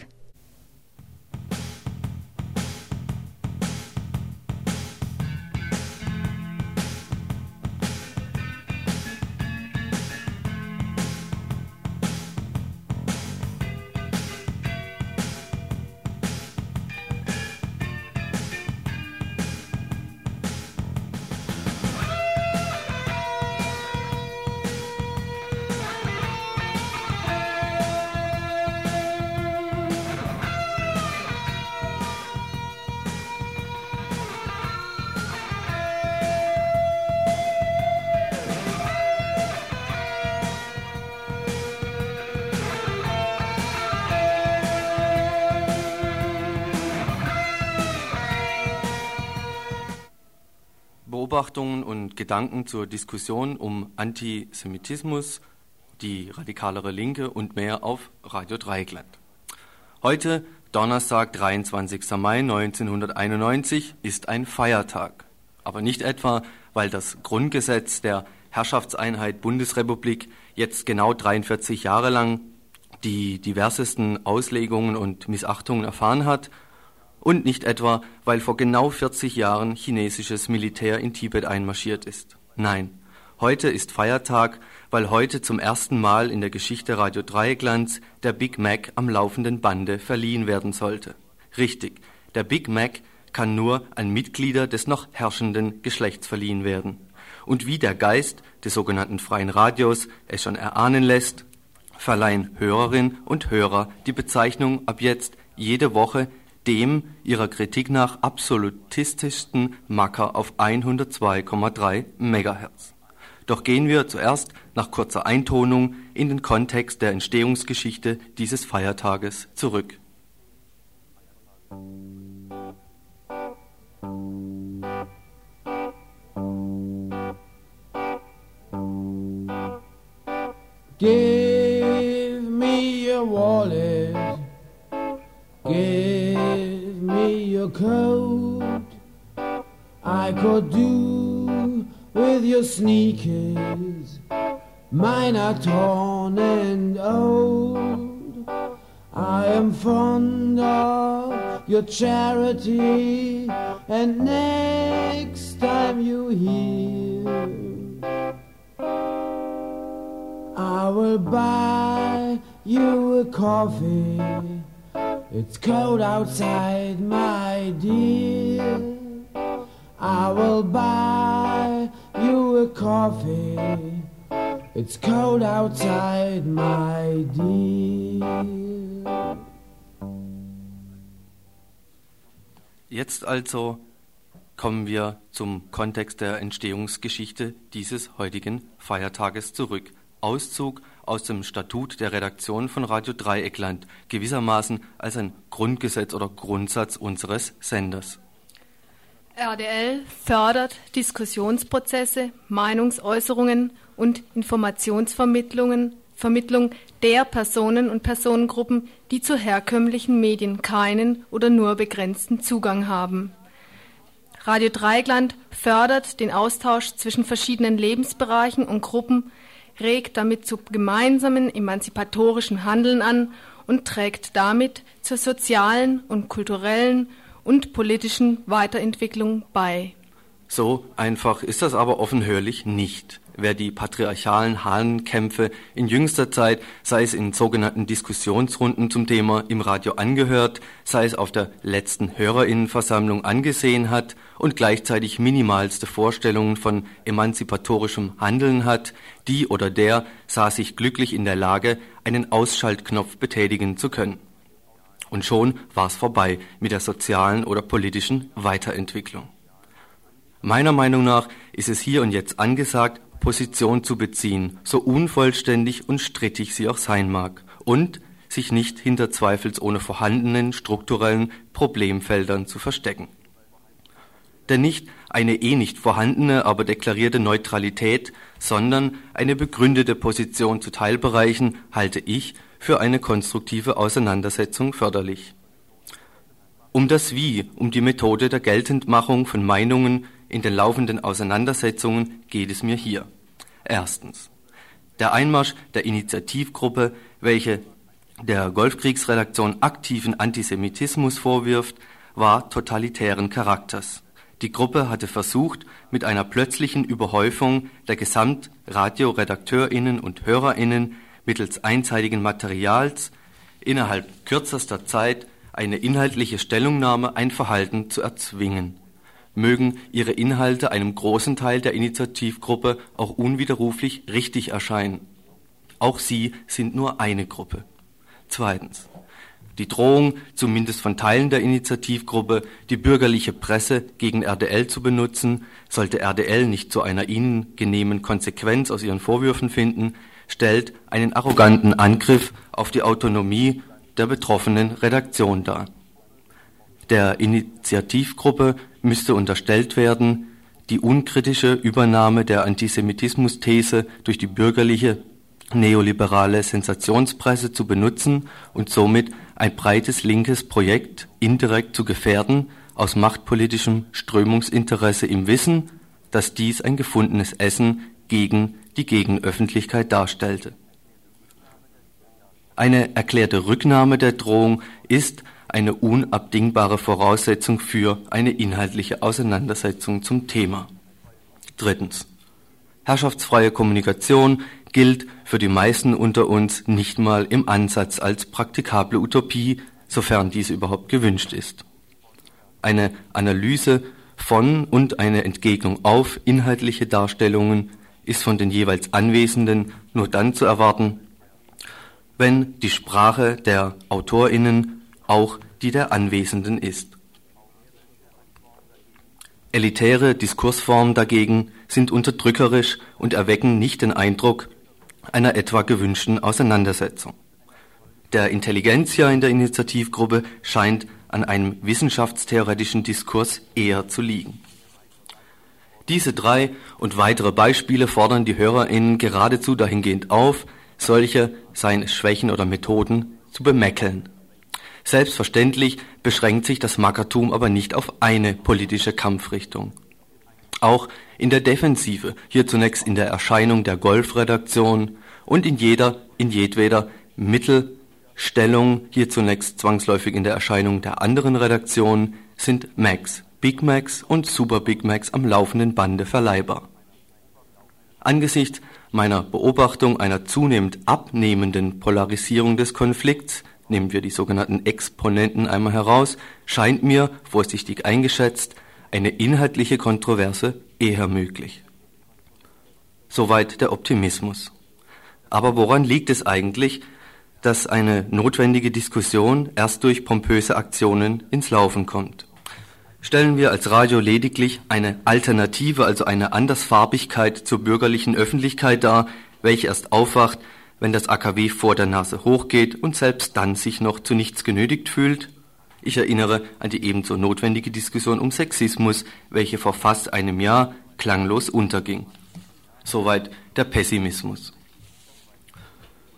Beobachtungen und Gedanken zur Diskussion um Antisemitismus, die radikalere Linke und mehr auf Radio Dreieckland. Heute, Donnerstag, 23. Mai 1991, ist ein Feiertag. Aber nicht etwa, weil das Grundgesetz der Herrschaftseinheit Bundesrepublik jetzt genau 43 Jahre lang die diversesten Auslegungen und Missachtungen erfahren hat, und nicht etwa, weil vor genau 40 Jahren chinesisches Militär in Tibet einmarschiert ist. Nein, heute ist Feiertag, weil heute zum ersten Mal in der Geschichte Radio Dreiecklands der Big Mac am laufenden Bande verliehen werden sollte. Richtig, der Big Mac kann nur an Mitglieder des noch herrschenden Geschlechts verliehen werden. Und wie der Geist des sogenannten freien Radios es schon erahnen lässt, verleihen Hörerinnen und Hörer die Bezeichnung ab jetzt jede Woche dem ihrer Kritik nach absolutistischsten Macker auf 102,3 MHz. Doch gehen wir zuerst nach kurzer Eintonung in den Kontext der Entstehungsgeschichte dieses Feiertages zurück. Give me your wallet, give me your coat. I could do with your sneakers, mine are torn and old. I am fond of your charity, and next time you hear, I will buy you a coffee. It's cold outside, my dear. I will buy you a coffee. It's cold outside, my dear. Jetzt also kommen wir zum Kontext der Entstehungsgeschichte dieses heutigen Feiertages zurück. Auszug aus dem Statut der Redaktion von Radio Dreieckland, gewissermaßen als ein Grundgesetz oder Grundsatz unseres Senders. RDL fördert Diskussionsprozesse, Meinungsäußerungen und Informationsvermittlungen Vermittlung der Personen und Personengruppen, die zu herkömmlichen Medien keinen oder nur begrenzten Zugang haben. Radio Dreieckland fördert den Austausch zwischen verschiedenen Lebensbereichen und Gruppen, regt damit zu gemeinsamen emanzipatorischen Handeln an und trägt damit zur sozialen und kulturellen und politischen Weiterentwicklung bei. So einfach ist das aber offenhörlich nicht. Wer die patriarchalen Hahnenkämpfe in jüngster Zeit, sei es in sogenannten Diskussionsrunden zum Thema im Radio angehört, sei es auf der letzten Hörerinnenversammlung angesehen hat und gleichzeitig minimalste Vorstellungen von emanzipatorischem Handeln hat, die oder der sah sich glücklich in der Lage, einen Ausschaltknopf betätigen zu können. Und schon war es vorbei mit der sozialen oder politischen Weiterentwicklung. Meiner Meinung nach ist es hier und jetzt angesagt, Position zu beziehen, so unvollständig und strittig sie auch sein mag, und sich nicht hinter zweifelsohne vorhandenen strukturellen Problemfeldern zu verstecken. Denn nicht eine nicht vorhandene, aber deklarierte Neutralität, sondern eine begründete Position zu Teilbereichen halte ich für eine konstruktive Auseinandersetzung förderlich. Um das Wie, um die Methode der Geltendmachung von Meinungen in den laufenden Auseinandersetzungen geht es mir hier. Erstens. Der Einmarsch der Initiativgruppe, welche der Golfkriegsredaktion aktiven Antisemitismus vorwirft, war totalitären Charakters. Die Gruppe hatte versucht, mit einer plötzlichen Überhäufung der GesamtRadioredakteurInnen und HörerInnen mittels einseitigen Materials innerhalb kürzester Zeit eine inhaltliche Stellungnahme, ein Verhalten zu erzwingen. Mögen ihre Inhalte einem großen Teil der Initiativgruppe auch unwiderruflich richtig erscheinen. Auch sie sind nur eine Gruppe. Zweitens. Die Drohung, zumindest von Teilen der Initiativgruppe, die bürgerliche Presse gegen RDL zu benutzen, sollte RDL nicht zu einer ihnen genehmen Konsequenz aus ihren Vorwürfen finden, stellt einen arroganten Angriff auf die Autonomie der betroffenen Redaktion dar. Der Initiativgruppe müsste unterstellt werden, die unkritische Übernahme der Antisemitismus-These durch die bürgerliche neoliberale Sensationspresse zu benutzen und somit ein breites linkes Projekt indirekt zu gefährden, aus machtpolitischem Strömungsinteresse im Wissen, dass dies ein gefundenes Essen gegen die Gegenöffentlichkeit darstellte. Eine erklärte Rücknahme der Drohung ist eine unabdingbare Voraussetzung für eine inhaltliche Auseinandersetzung zum Thema. Drittens. Herrschaftsfreie Kommunikation gilt für die meisten unter uns nicht mal im Ansatz als praktikable Utopie, sofern diese überhaupt gewünscht ist. Eine Analyse von und eine Entgegnung auf inhaltliche Darstellungen ist von den jeweils Anwesenden nur dann zu erwarten, wenn die Sprache der AutorInnen auch die der Anwesenden ist. Elitäre Diskursformen dagegen sind unterdrückerisch und erwecken nicht den Eindruck einer etwa gewünschten Auseinandersetzung. Der Intelligenzia in der Initiativgruppe scheint an einem wissenschaftstheoretischen Diskurs eher zu liegen. Diese drei und weitere Beispiele fordern die HörerInnen geradezu dahingehend auf, solche, seien es Schwächen oder Methoden, zu bemeckeln. Selbstverständlich beschränkt sich das Mackertum aber nicht auf eine politische Kampfrichtung. Auch in der Defensive, hier zunächst in der Erscheinung der Golfredaktion und in jedweder Mittelstellung, hier zunächst zwangsläufig in der Erscheinung der anderen Redaktionen, sind Macs, Big Macs und Super Big Macs am laufenden Bande verleihbar. Angesichts meiner Beobachtung einer zunehmend abnehmenden Polarisierung des Konflikts, nehmen wir die sogenannten Exponenten einmal heraus, scheint mir, vorsichtig eingeschätzt, eine inhaltliche Kontroverse eher möglich. Soweit der Optimismus. Aber woran liegt es eigentlich, dass eine notwendige Diskussion erst durch pompöse Aktionen ins Laufen kommt? Stellen wir als Radio lediglich eine Alternative, also eine Andersfarbigkeit zur bürgerlichen Öffentlichkeit dar, welche erst aufwacht, wenn das AKW vor der Nase hochgeht und selbst dann sich noch zu nichts genötigt fühlt? Ich erinnere an die ebenso notwendige Diskussion um Sexismus, welche vor fast einem Jahr klanglos unterging. Soweit der Pessimismus.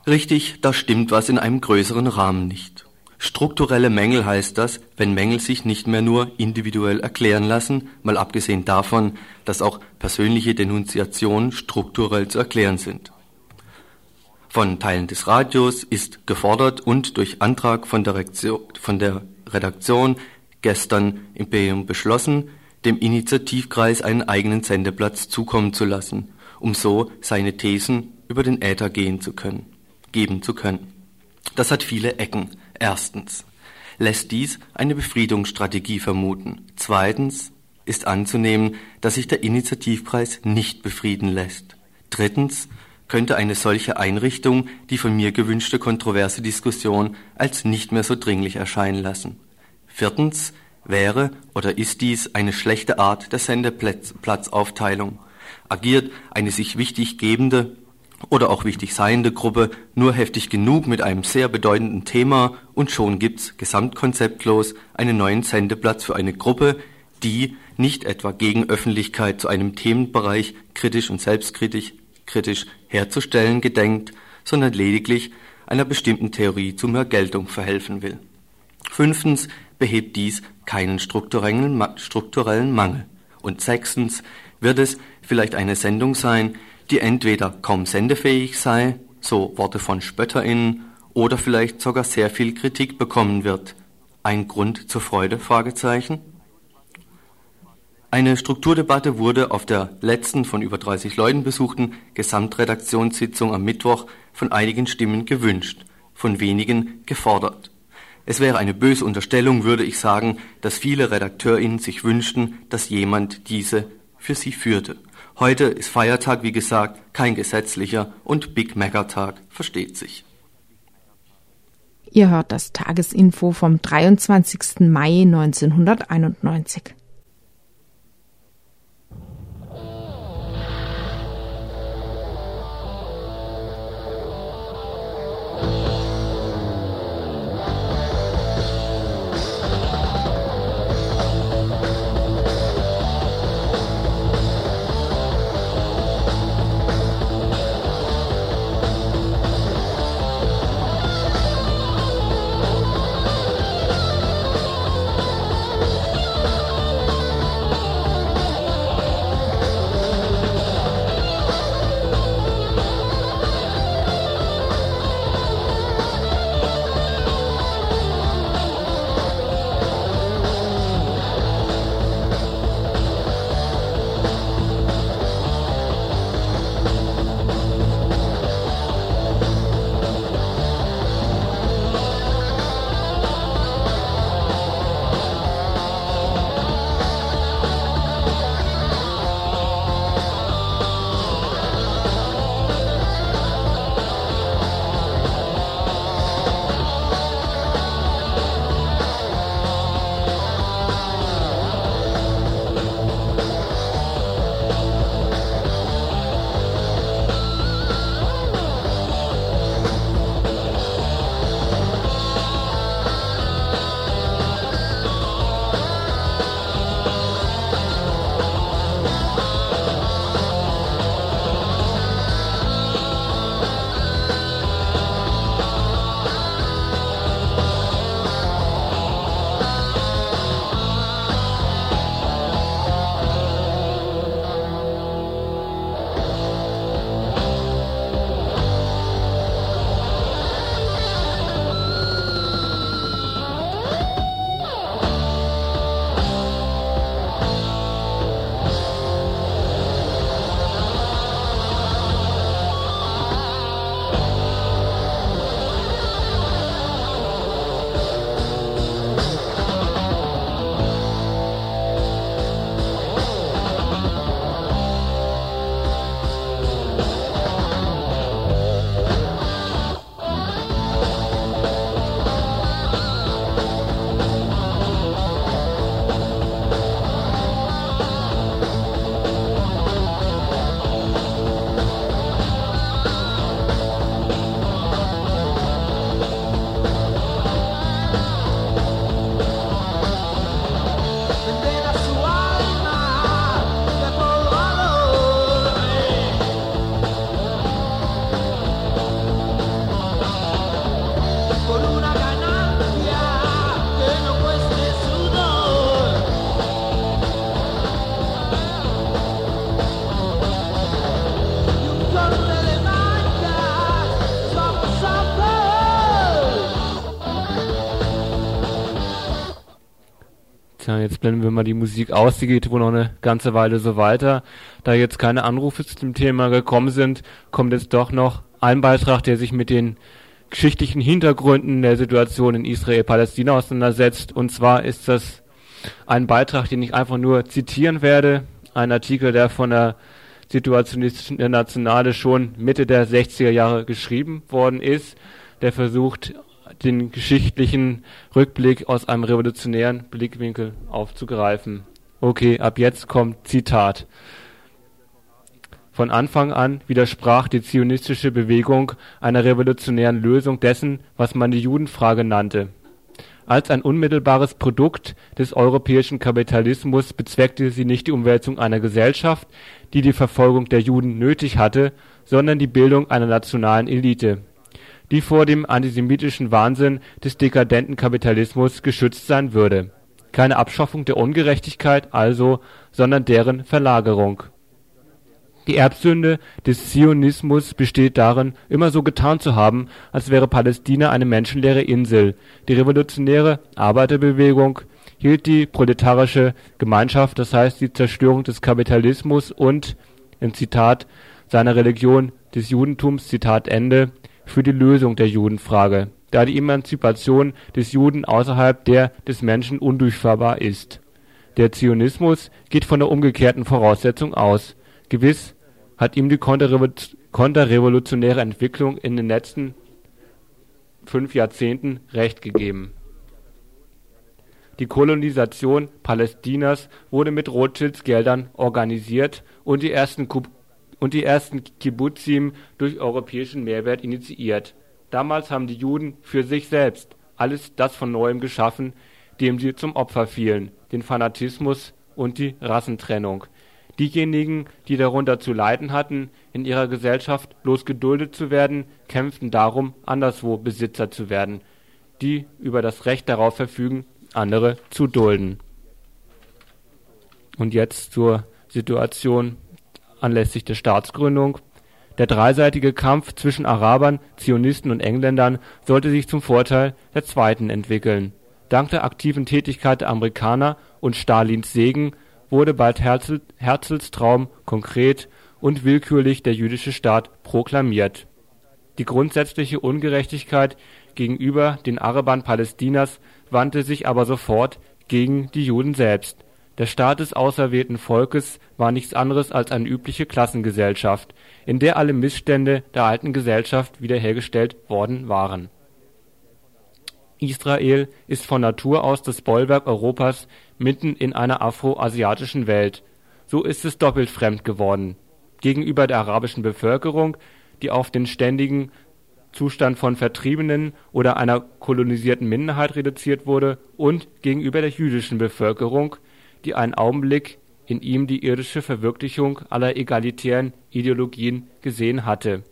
Richtig, da stimmt was in einem größeren Rahmen nicht. Strukturelle Mängel heißt das, wenn Mängel sich nicht mehr nur individuell erklären lassen, mal abgesehen davon, dass auch persönliche Denunziationen strukturell zu erklären sind. Von Teilen des Radios ist gefordert und durch Antrag von der Redaktion gestern im Plenum beschlossen, dem Initiativkreis einen eigenen Sendeplatz zukommen zu lassen, um so seine Thesen über den Äther geben zu können. Das hat viele Ecken. Erstens lässt dies eine Befriedungsstrategie vermuten. Zweitens ist anzunehmen, dass sich der Initiativkreis nicht befrieden lässt. Drittens könnte eine solche Einrichtung die von mir gewünschte kontroverse Diskussion als nicht mehr so dringlich erscheinen lassen. Viertens wäre oder ist dies eine schlechte Art der Sendeplatzaufteilung. Agiert eine sich wichtig gebende oder auch wichtig seiende Gruppe nur heftig genug mit einem sehr bedeutenden Thema und schon gibt's gesamtkonzeptlos einen neuen Sendeplatz für eine Gruppe, die nicht etwa gegen Öffentlichkeit zu einem Themenbereich kritisch und selbstkritisch herzustellen gedenkt, sondern lediglich einer bestimmten Theorie zu mehr Geltung verhelfen will. Fünftens behebt dies keinen strukturellen Mangel. Und sechstens wird es vielleicht eine Sendung sein, die entweder kaum sendefähig sei, so Worte von SpötterInnen, oder vielleicht sogar sehr viel Kritik bekommen wird. Ein Grund zur Freude? Fragezeichen. Eine Strukturdebatte wurde auf der letzten von über 30 Leuten besuchten Gesamtredaktionssitzung am Mittwoch von einigen Stimmen gewünscht, von wenigen gefordert. Es wäre eine böse Unterstellung, würde ich sagen, dass viele RedakteurInnen sich wünschten, dass jemand diese für sie führte. Heute ist Feiertag, wie gesagt, kein gesetzlicher und Big Mac-Tag, versteht sich. Ihr hört das Tagesinfo vom 23. Mai 1991. klar, jetzt blenden wir mal die Musik aus, die geht wohl noch eine ganze Weile so weiter. Da jetzt keine Anrufe zu dem Thema gekommen sind, kommt jetzt doch noch ein Beitrag, der sich mit den geschichtlichen Hintergründen der Situation in Israel-Palästina auseinandersetzt. Und zwar ist das ein Beitrag, den ich einfach nur zitieren werde. Ein Artikel, der von der Situationistischen Internationale schon Mitte der 60er Jahre geschrieben worden ist. Der versucht, den geschichtlichen Rückblick aus einem revolutionären Blickwinkel aufzugreifen. Okay, ab jetzt kommt Zitat. Von Anfang an widersprach die zionistische Bewegung einer revolutionären Lösung dessen, was man die Judenfrage nannte. Als ein unmittelbares Produkt des europäischen Kapitalismus bezweckte sie nicht die Umwälzung einer Gesellschaft, die die Verfolgung der Juden nötig hatte, sondern die Bildung einer nationalen Elite, die vor dem antisemitischen Wahnsinn des dekadenten Kapitalismus geschützt sein würde. Keine Abschaffung der Ungerechtigkeit also, sondern deren Verlagerung. Die Erbsünde des Zionismus besteht darin, immer so getan zu haben, als wäre Palästina eine menschenleere Insel. Die revolutionäre Arbeiterbewegung hielt die proletarische Gemeinschaft, das heißt die Zerstörung des Kapitalismus und, im Zitat seiner Religion des Judentums, Zitat Ende, für die Lösung der Judenfrage, da die Emanzipation des Juden außerhalb der des Menschen undurchführbar ist. Der Zionismus geht von der umgekehrten Voraussetzung aus. Gewiss hat ihm die konterrevolutionäre Entwicklung in den letzten 5 Jahrzehnten Recht gegeben. Die Kolonisation Palästinas wurde mit Rothschilds Geldern organisiert und die ersten Kibbuzim durch europäischen Mehrwert initiiert. Damals haben die Juden für sich selbst alles das von Neuem geschaffen, dem sie zum Opfer fielen, den Fanatismus und die Rassentrennung. Diejenigen, die darunter zu leiden hatten, in ihrer Gesellschaft bloß geduldet zu werden, kämpften darum, anderswo Besitzer zu werden, die über das Recht darauf verfügen, andere zu dulden. Und jetzt zur Situation anlässlich der Staatsgründung. Der dreiseitige Kampf zwischen Arabern, Zionisten und Engländern sollte sich zum Vorteil der Zweiten entwickeln. Dank der aktiven Tätigkeit der Amerikaner und Stalins Segen wurde bald Herzls Traum konkret und willkürlich der jüdische Staat proklamiert. Die grundsätzliche Ungerechtigkeit gegenüber den Arabern Palästinas wandte sich aber sofort gegen die Juden selbst. Der Staat des auserwählten Volkes war nichts anderes als eine übliche Klassengesellschaft, in der alle Missstände der alten Gesellschaft wiederhergestellt worden waren. Israel ist von Natur aus das Bollwerk Europas mitten in einer afroasiatischen Welt. So ist es doppelt fremd geworden. Gegenüber der arabischen Bevölkerung, die auf den ständigen Zustand von Vertriebenen oder einer kolonisierten Minderheit reduziert wurde, und gegenüber der jüdischen Bevölkerung, die einen Augenblick in ihm die irdische Verwirklichung aller egalitären Ideologien gesehen hatte.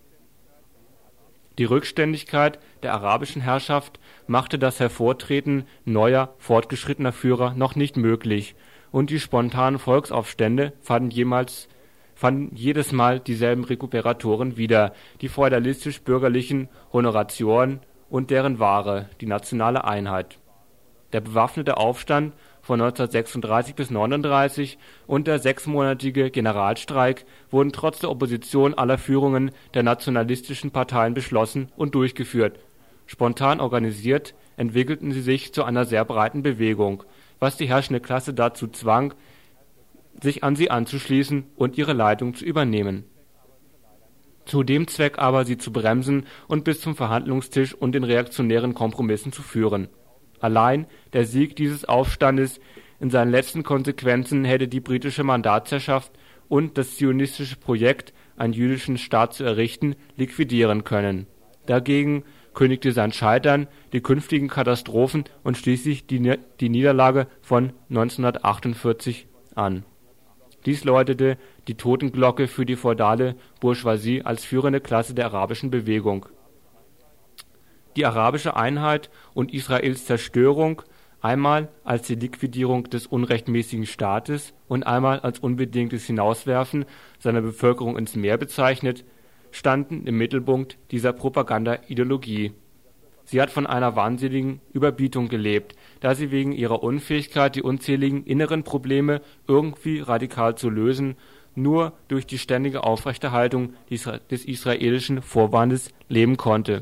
Die Rückständigkeit der arabischen Herrschaft machte das Hervortreten neuer, fortgeschrittener Führer noch nicht möglich, und die spontanen Volksaufstände fanden jedes Mal dieselben Rekuperatoren wieder, die feudalistisch-bürgerlichen Honoratioren und deren Ware, die nationale Einheit. Der bewaffnete Aufstand von 1936 bis 1939 und der 6-monatige Generalstreik wurden trotz der Opposition aller Führungen der nationalistischen Parteien beschlossen und durchgeführt. Spontan organisiert entwickelten sie sich zu einer sehr breiten Bewegung, was die herrschende Klasse dazu zwang, sich an sie anzuschließen und ihre Leitung zu übernehmen. Zu dem Zweck aber, sie zu bremsen und bis zum Verhandlungstisch und den reaktionären Kompromissen zu führen. Allein der Sieg dieses Aufstandes in seinen letzten Konsequenzen hätte die britische Mandatsherrschaft und das zionistische Projekt, einen jüdischen Staat zu errichten, liquidieren können. Dagegen kündigte sein Scheitern die künftigen Katastrophen und schließlich die Niederlage von 1948 an. Dies läutete die Totenglocke für die feudale Bourgeoisie als führende Klasse der arabischen Bewegung. Die arabische Einheit und Israels Zerstörung, einmal als die Liquidierung des unrechtmäßigen Staates und einmal als unbedingtes Hinauswerfen seiner Bevölkerung ins Meer bezeichnet, standen im Mittelpunkt dieser Propagandaideologie. Sie hat von einer wahnsinnigen Überbietung gelebt, da sie wegen ihrer Unfähigkeit, die unzähligen inneren Probleme irgendwie radikal zu lösen, nur durch die ständige Aufrechterhaltung des israelischen Vorwandes leben konnte.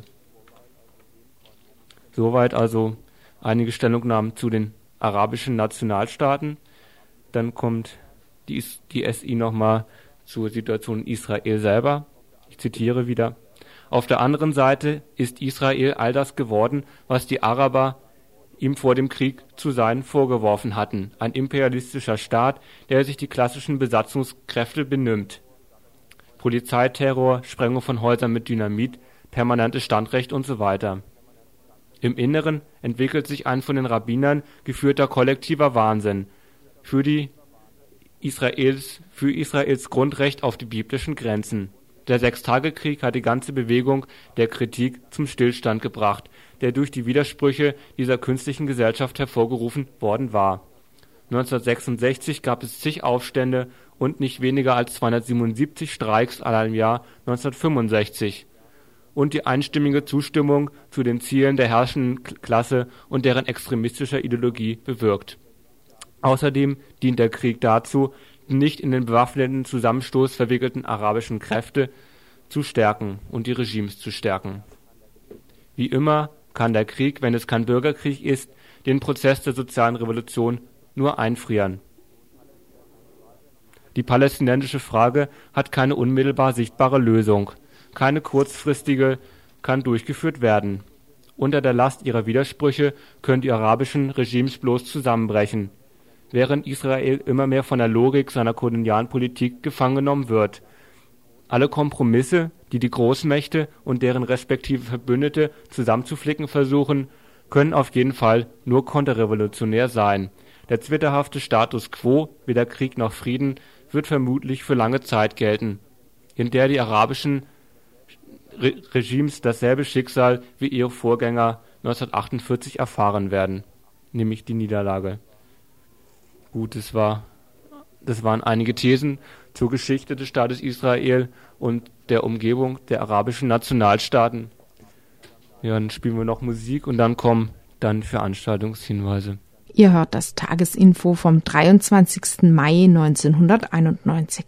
Soweit also einige Stellungnahmen zu den arabischen Nationalstaaten. Dann kommt die SI nochmal zur Situation in Israel selber. Ich zitiere wieder. Auf der anderen Seite ist Israel all das geworden, was die Araber ihm vor dem Krieg zu sein vorgeworfen hatten. Ein imperialistischer Staat, der sich die klassischen Besatzungskräfte benimmt. Polizeiterror, Sprengung von Häusern mit Dynamit, permanentes Standrecht und so weiter. Im Inneren entwickelt sich ein von den Rabbinern geführter kollektiver Wahnsinn für Israels Grundrecht auf die biblischen Grenzen. Der Sechstagekrieg hat die ganze Bewegung der Kritik zum Stillstand gebracht, der durch die Widersprüche dieser künstlichen Gesellschaft hervorgerufen worden war. 1966 gab es zig Aufstände und nicht weniger als 277 Streiks allein im Jahr 1965 und die einstimmige Zustimmung zu den Zielen der herrschenden Klasse und deren extremistischer Ideologie bewirkt. Außerdem dient der Krieg dazu, die nicht in den bewaffneten Zusammenstoß verwickelten arabischen Kräfte zu stärken und die Regimes zu stärken. Wie immer kann der Krieg, wenn es kein Bürgerkrieg ist, den Prozess der sozialen Revolution nur einfrieren. Die palästinensische Frage hat keine unmittelbar sichtbare Lösung. Keine kurzfristige kann durchgeführt werden. Unter der Last ihrer Widersprüche können die arabischen Regimes bloß zusammenbrechen, während Israel immer mehr von der Logik seiner kolonialen Politik gefangen genommen wird. Alle Kompromisse, die die Großmächte und deren respektive Verbündete zusammenzuflicken versuchen, können auf jeden Fall nur konterrevolutionär sein. Der zwitterhafte Status quo, weder Krieg noch Frieden, wird vermutlich für lange Zeit gelten, in der die arabischen Regimes dasselbe Schicksal wie ihre Vorgänger 1948 erfahren werden, nämlich die Niederlage. Gut, das waren einige Thesen zur Geschichte des Staates Israel und der Umgebung der arabischen Nationalstaaten. Ja, dann spielen wir noch Musik und dann kommen dann Veranstaltungshinweise. Ihr hört das Tagesinfo vom 23. Mai 1991.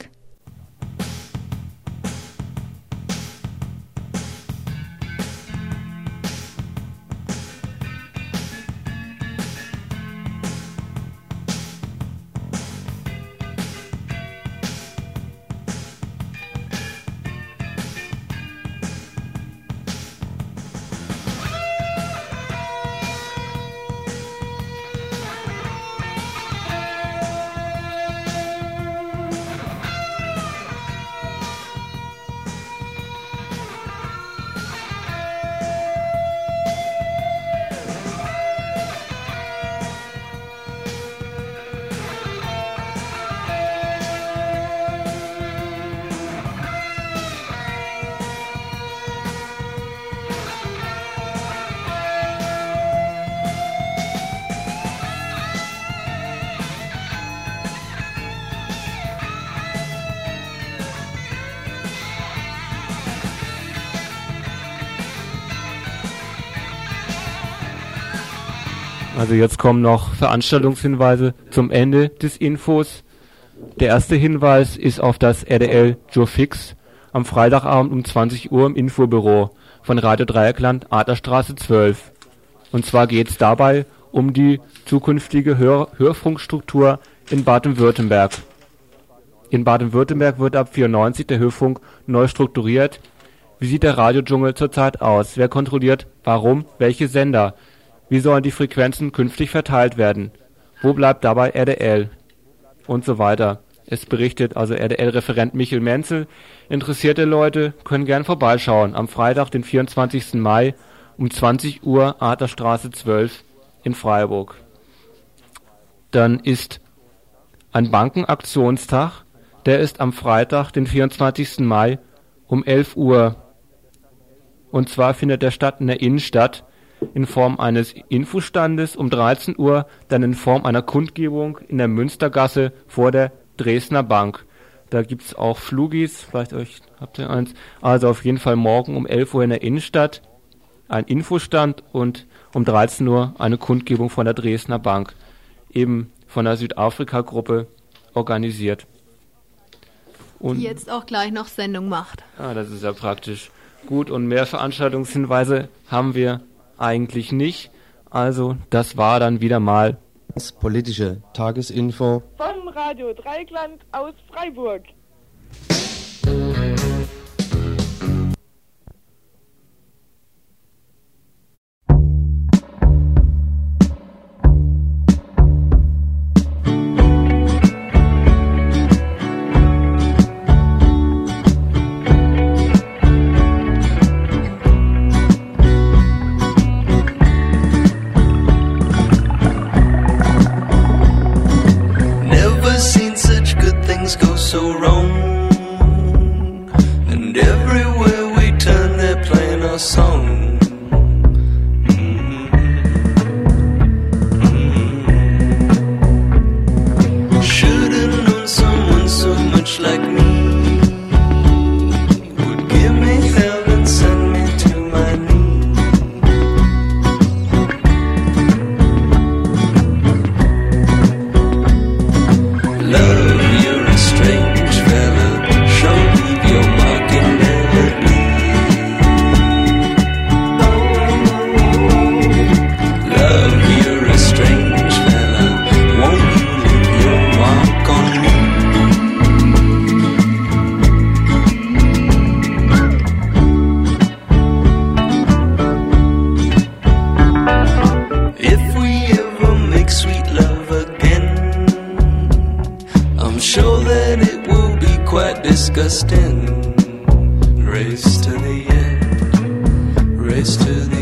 Also jetzt kommen noch Veranstaltungshinweise zum Ende des Infos. Der erste Hinweis ist auf das RDL Joe Fix am Freitagabend um 20 Uhr im Infobüro von Radio Dreieckland, Adlerstraße 12. Und zwar geht es dabei um die zukünftige Hörfunkstruktur in Baden-Württemberg. In Baden-Württemberg wird ab 94 der Hörfunk neu strukturiert. Wie sieht der Radiodschungel zurzeit aus? Wer kontrolliert warum welche Sender? Wie sollen die Frequenzen künftig verteilt werden? Wo bleibt dabei RDL? Und so weiter. Es berichtet also RDL-Referent Michel Menzel. Interessierte Leute können gern vorbeischauen am Freitag, den 24. Mai um 20 Uhr Adlerstraße 12 in Freiburg. Dann ist ein Bankenaktionstag. Der ist am Freitag, den 24. Mai um 11 Uhr. Und zwar findet der statt in der Innenstadt in Form eines Infostandes um 13 Uhr, dann in Form einer Kundgebung in der Münstergasse vor der Dresdner Bank. Da gibt's auch Flugis, vielleicht habt ihr eins. Also auf jeden Fall morgen um 11 Uhr in der Innenstadt. ein Infostand und um 13 Uhr eine Kundgebung von der Dresdner Bank, eben von der Südafrika-Gruppe organisiert. Und die jetzt auch gleich noch Sendung macht. Ah, das ist ja praktisch. Gut, und mehr Veranstaltungshinweise haben wir eigentlich nicht. Also, das war dann wieder mal das politische Tagesinfo von Radio Dreieckland aus Freiburg. disgusting. Race to the end, race to the